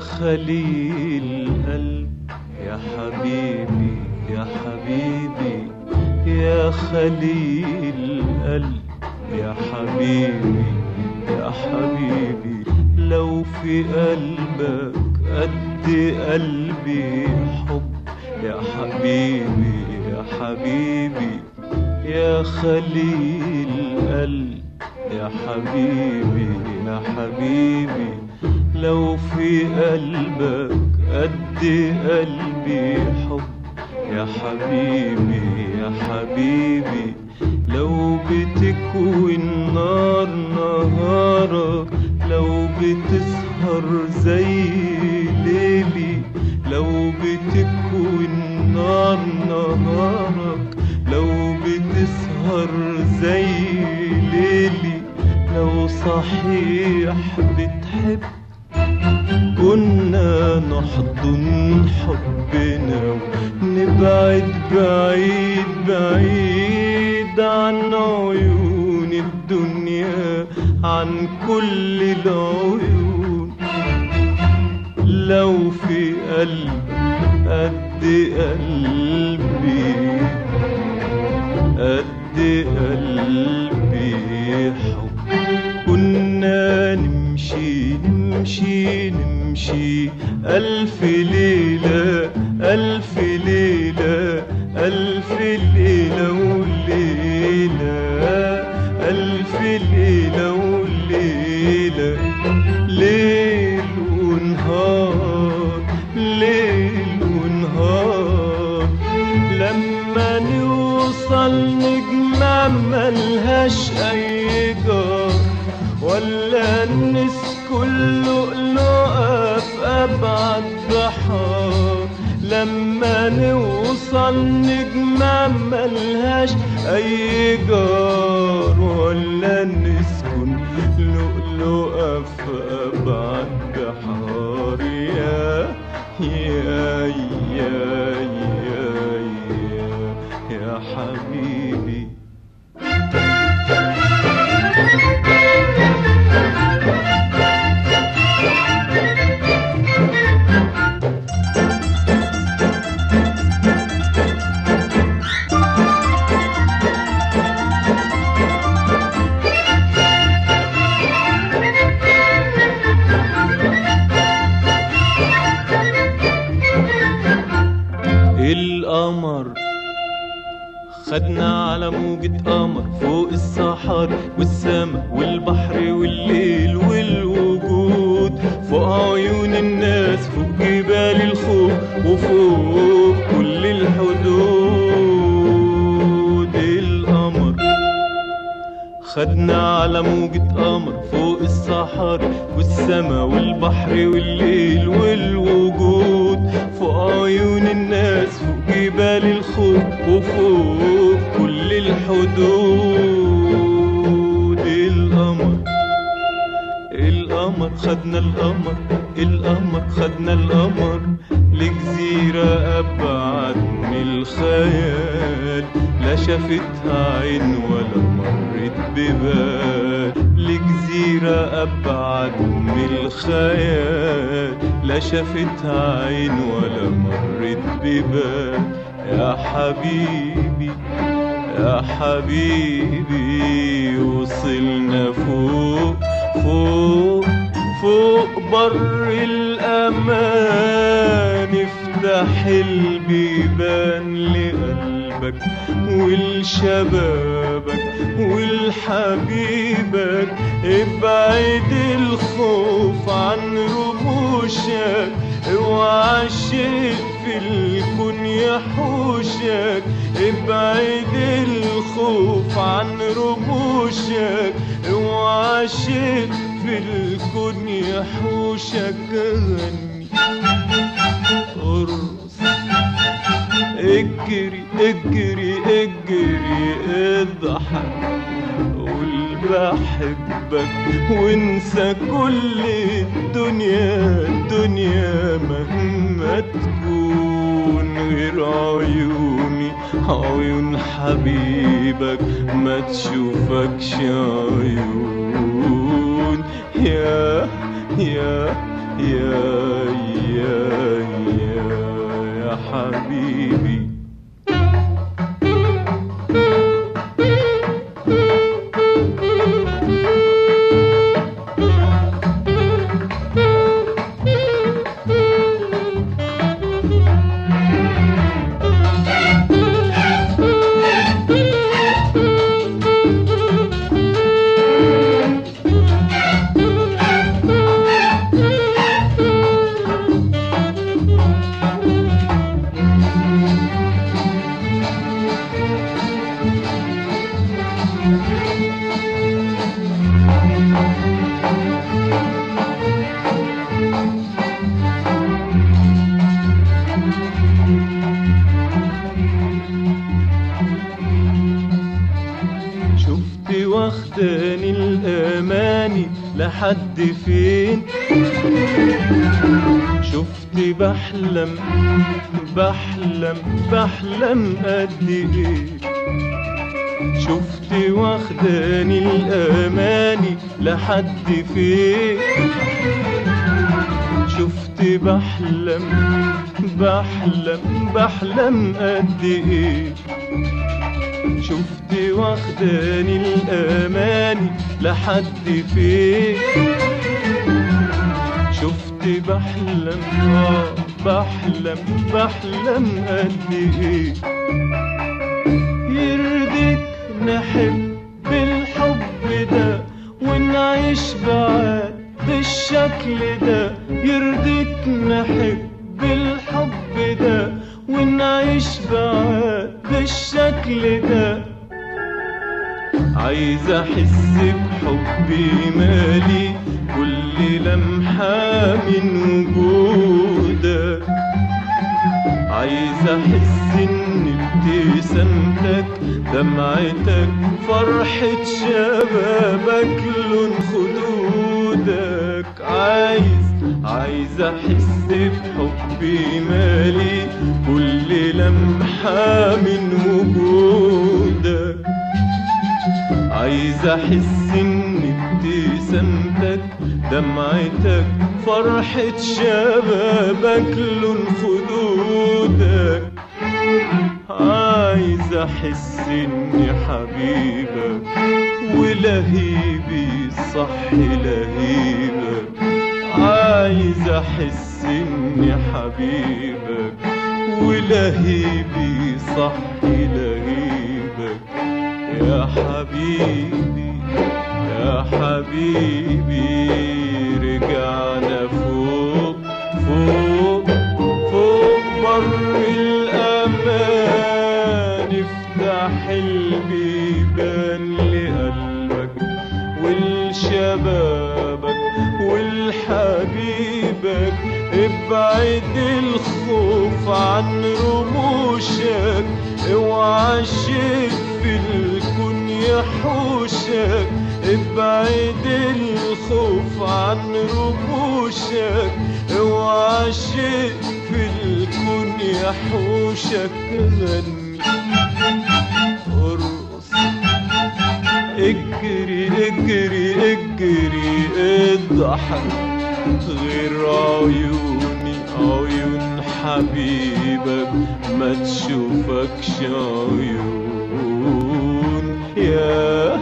خليل قلب يا حبيبي يا حبيبي يا خليل قلب يا حبيبي يا حبيبي لو في قلبك قد قلبي حب يا حبيبي يا حبيبي يا خليل قلب يا حبيبي يا حبيبي لو في قلبك قد قلبي حب يا حبيبي يا حبيبي لو بتكوي النار نهارك لو بتسهر زي ليلي لو بتكوي النار نهارك لو بتسهر زي ليلي لو صحيح بتحب كنا نحضن حبنا ونبعد بعيد بعيد عن عيون الدنيا عن كل العيون لو في قلبك قد قلبي قد قلبي حب كنا نمشي نمشي نمشي ألف ليلة ألف ليلة ألف ليلة وليلة ألف ليلة وليلة ليل ونهار ليل ونهار لما نوصل نجمة ملهاش أي جار ولا نسكن لؤلؤة في أبعد بحار لما نوصل نجمة ملهاش أي جار ولا نسكن لؤلؤة في أبعد بحار يا يا يا يا يا حبيبي القمر خدنا على موجة قمر فوق الصحاري والسما والبحر والليل والوجود فوق عيون الناس فوق جبال الخوف وفوق كل الحدود القمر خدنا على موجة قمر فوق الصحاري والسما والبحر والليل والوجود فوق عيون الناس فوق جبال الخوف وفوق كل الحدود القمر خدنا القمر القمر خدنا القمر لجزيرة أبعد من الخيال لا شافتها عين ولا مرت ببال لجزيرة أبعد من الخيال لا شافتها عين ولا مرت ببال يا حبيبي يا حبيبي وصلنا فوق فوق فوق بر الأمان افتح البيبان لقلبك ولشبابك ولحبيبك ابعد الخوف عن رموشك اوعى الشيء في الكون يحوشك ابعد الخوف عن رموشك اوعى الشيء في الكون يحوشك غني ارقص اجري اجري اجري اضحك قول بحبك وانسى كل الدنيا مهما تكون غير عيوني عيون حبيبك ما تشوفكش عيون يا يا حبيبي. شفت واخداني الأماني لحد فين، شفت بحلم قد ايه، شفت واخداني الأماني لحد فين، شفت بحلم قد ايه، شفت واخداني الأماني لحد فين، شفت بحلم قد ايه. يرضيك نحب بالحب ده ونعيش بعاد بالشكل ده، يرضيك نحب بالحب ده ونعيش بعاد بالشكل ده. عايز احس بحبي مالي كل لمحة من وجودك، عايز احس ان ابتسامتك دمعتك فرحة شبابك لون خدودك. عايز احس بحبي مالي كل لمحة من وجودك، عايز احس ان ابتسامتك دمعتك فرحة شبابك لون خدودك. عايز احس اني حبيبك ولهيبي صح لهيبك، عايز احس اني حبيبك ولهيبي صح لهيبك. يا حبيبي يا حبيبي رجعنا فوق بر الأمان، افتح البيبان لقلبك ولشبابك ولحبيبك، ابعد الخوف عن رموشك، اوعى الشيء في الكون يحوشك، ابعد الخوف عن رموشك، اوعى الشيء في الكون يحوشك. غني ارقص اجري اجري اجري اضحك، غير عيون حبيبك ما تشوفكش عيون. يا